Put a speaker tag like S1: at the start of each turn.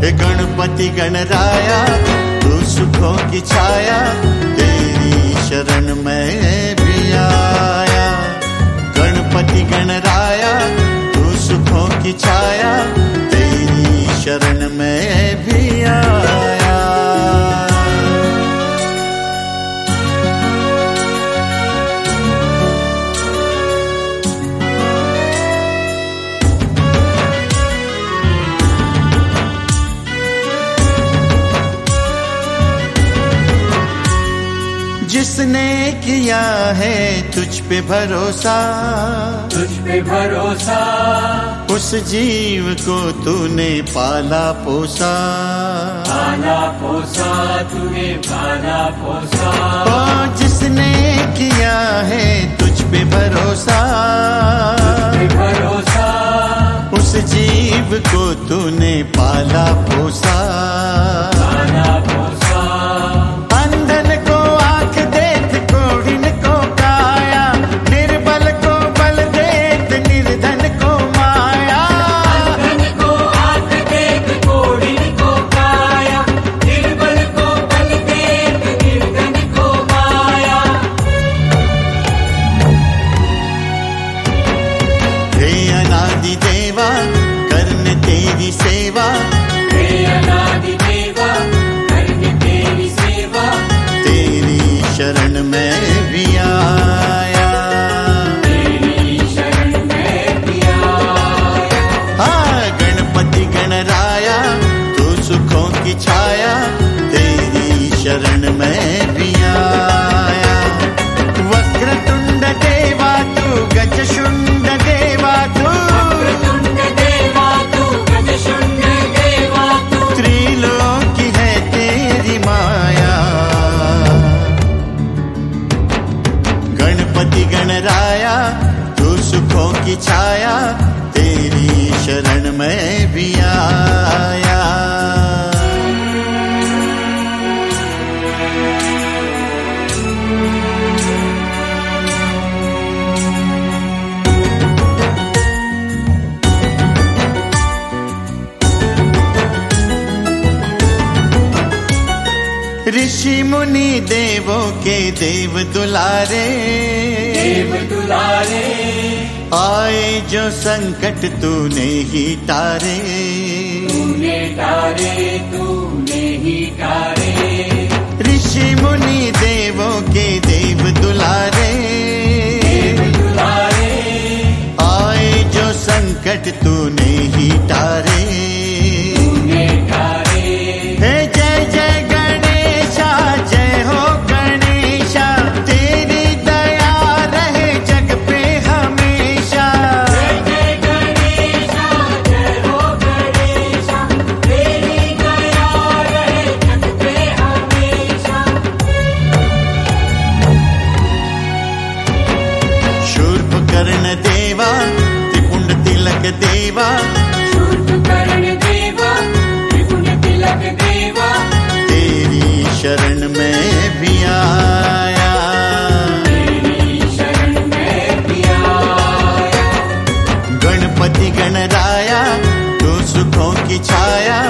S1: गणपति गणराया तू सुखों की छाया, तेरी शरण में भी आया। गणपति गणराया तू सुखों की छाया, तेरी शरण में भी आया। जिसने किया है तुझ पे भरोसा,
S2: तुझ पे भरोसा,
S1: उस जीव को तूने पाला पोसा।
S2: पाला पोसा तूने पाला पोसा।
S1: ओ जिसने किया है तुझ पे भरोसा,
S2: तुझ पे भरोसा,
S1: उस जीव को तूने पाला पोसा।
S2: पाला पोसा।
S1: अंधन को आंख देख, कोढ़िन को काया, निर्बल को बल देख, निर्धन को माया।
S2: अंधन को आंख देख, कोढ़िन को काया, निर्बल को बल देख, निर्धन को माया।
S1: हे अनादि देवा करने तेरी सेवा,
S2: हे अनादि देवा करने तेरी सेवा,
S1: तेरी शरण में भी आया।
S2: तेरी शरण में भी आया।
S1: हाँ गणपति गणराया तू सुखों की छाया, तेरी शरण में भी आया। वक्रतुंड देवा तू गजशुंड देवा तू,
S2: वक्रतुंड देवा तू गजशुंड देवा तू,
S1: त्रिलोकी है तेरी माया। गणपति गणराया तू सुखों की छाया, तेरी शरण में भी आया। ऋषि मुनि देवों के देव दुलारे,
S2: देव दुलारे,
S1: आए जो संकट तूने ही तारे।
S2: तूने तारे, तूने ही तारे।
S1: ऋषि मुनि देवों के देव दुलारे,
S2: देव दुलारे,
S1: आए जो संकट तूने ही तारे।
S2: तूने तारे।
S1: हे जय जय गणेशा, जय हो गणेशा, तेरी दया रहे जग पे हमेशा।
S2: जय जय गणेशा, जय हो गणेशा, तेरी दया रहे जग पे हमेशा।
S1: शूर्पकर्ण देवा त्रिपुंड तिलक देवा,
S2: शूर्पकर्ण देवा त्रिपुंड तिलक देवा,
S1: तेरी शरण में भी आया।
S2: तेरी शरण में भी आया।
S1: गणपति गणराया तू सुखों की छाया,